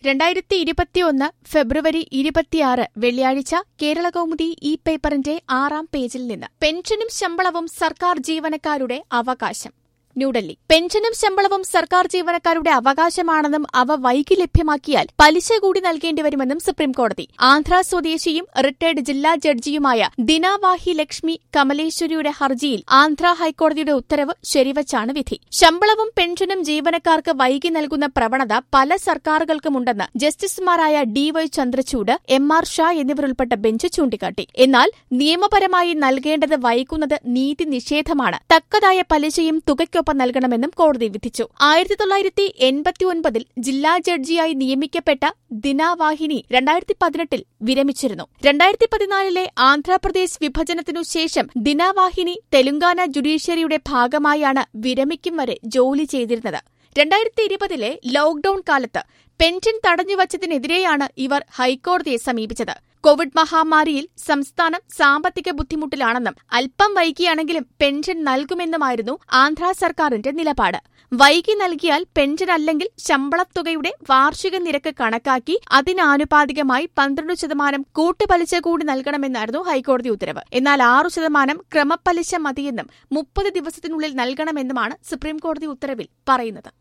2021 ഫെബ്രുവരി 26 വെള്ളിയാഴ്ച കേരളകൗമുദി ഈ പേപ്പറിന്റെ 6-ാം പേജിൽ നിന്ന് പെൻഷനും ശമ്പളവും സർക്കാർ ജീവനക്കാരുടെ അവകാശം. ന്യൂഡൽഹി. പെൻഷനും ശമ്പളവും സർക്കാർ ജീവനക്കാരുടെ അവകാശമാണെന്നും അവ വൈകി ലഭ്യമാക്കിയാൽ പലിശ കൂടി നൽകേണ്ടിവരുമെന്നും സുപ്രീംകോടതി. ആന്ധ്ര സ്വദേശിയും റിട്ടയർഡ് ജില്ലാ ജഡ്ജിയുമായ ദിനാവാഹി ലക്ഷ്മി കമലേശ്വരിയുടെ ഹർജിയിൽ ആന്ധ്ര ഹൈക്കോടതിയുടെ ഉത്തരവ് ശരിവച്ചാണ് വിധി. ശമ്പളവും പെൻഷനും ജീവനക്കാർക്ക് വൈകി നൽകുന്ന പ്രവണത പല സർക്കാരുകൾക്കുമുണ്ടെന്ന് ജസ്റ്റിസുമാരായ DY ചന്ദ്രചൂഡ്, MR ഷാ എന്നിവരുൾപ്പെട്ട ബെഞ്ച് ചൂണ്ടിക്കാട്ടി. എന്നാൽ നിയമപരമായി നൽകേണ്ടത് വൈകുന്നത് നീതി നിഷേധമാണ്. തക്കതായ പലിശയും തുകയ്ക്കൊപ്പം നൽകണമെന്നും കോടതി വിധിച്ചു. 1989 ജില്ലാ ജഡ്ജിയായി നിയമിക്കപ്പെട്ട ദിനാവാഹിനി 2018 വിരമിച്ചിരുന്നു. 2014 ആന്ധ്രാപ്രദേശ് വിഭജനത്തിനു ശേഷം ദിനാവാഹിനി തെലുങ്കാന ജുഡീഷ്യറിയുടെ ഭാഗമായാണ് വിരമിക്കും വരെ ജോലി ചെയ്തിരുന്നത്. 2020 ലോക്ഡൌൺ കാലത്ത് പെൻഷൻ തടഞ്ഞുവച്ചതിനെതിരെയാണ് ഇവർ ഹൈക്കോടതിയെ സമീപിച്ചത്. കോവിഡ് മഹാമാരിയിൽ സംസ്ഥാനം സാമ്പത്തിക ബുദ്ധിമുട്ടിലാണെന്നും അല്പം വൈകിയാണെങ്കിലും പെൻഷൻ നൽകുമെന്നുമായിരുന്നു ആന്ധ്ര സർക്കാരിന്റെ നിലപാട്. വൈകി നൽകിയാൽ പെൻഷൻ അല്ലെങ്കിൽ ശമ്പളത്തുകയുടെ വാർഷിക നിരക്ക് കണക്കാക്കി അതിനാനുപാതികമായി 12% കൂട്ടുപലിശ കൂടി നൽകണമെന്നായിരുന്നു ഹൈക്കോടതി ഉത്തരവ്. എന്നാൽ 6% ക്രമപ്പലിശ മതിയെന്നും 30 ദിവസത്തിനുള്ളിൽ നൽകണമെന്നുമാണ് സുപ്രീംകോടതി ഉത്തരവിൽ പറയുന്നത്.